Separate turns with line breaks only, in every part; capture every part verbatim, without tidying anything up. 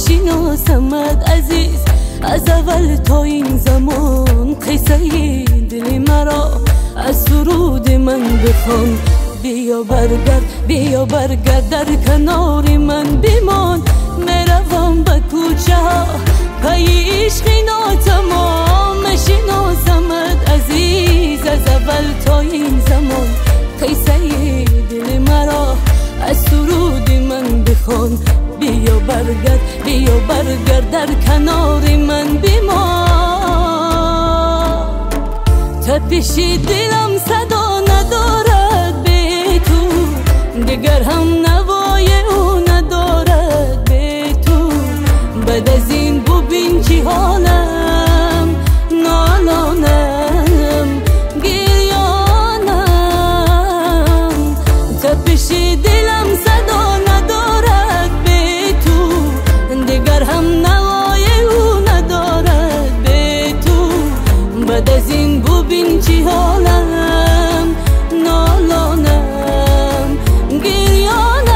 میشناسمت عزیز، از اول تا این زمان قصه دل مرا از سرود من بخوان. بیا برگرد بیا برگرد در کنار من بمان، میروم به کوچه ها پی عشق ناتمام. میشناسمت عزیز، از اول تا این زمان قصه دل مرا از سرود من بخوان. بیا برگرد بیا برگرد در کنار من بمان. تپش دلم صدا ندارد به تو، دگر هم نوای او ندارد به تو. بعد از این ببین چی حالم، نالانم گریانم. تپش دلم صدا ندارد به تو، دگر هم نوای او ندارد به تو. بعد از این ببین چی حالم، نالانم گریانم.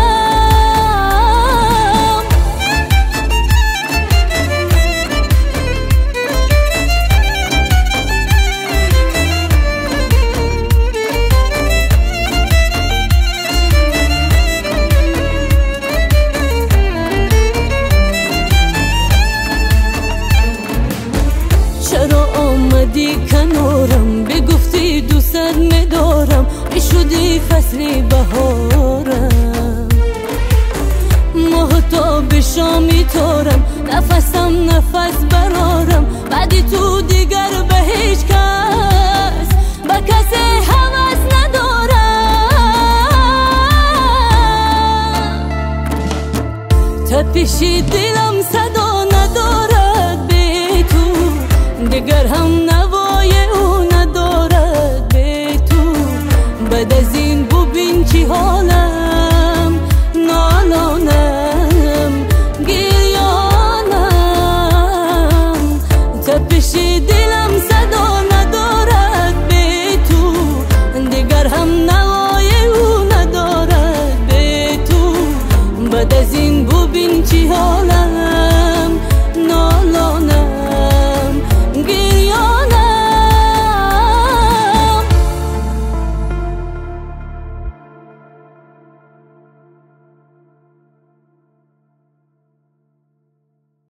چرا آمدی کنارم، بگفتی دوست میدارم، شدی فصل بهارم. ماهتاب شامی تارم، نفسم نفس برارم. بعدی تو دیگر به هیچ کس به کسی هوس ندارم. تپش دلم صدا ندارد به تو، دگر هم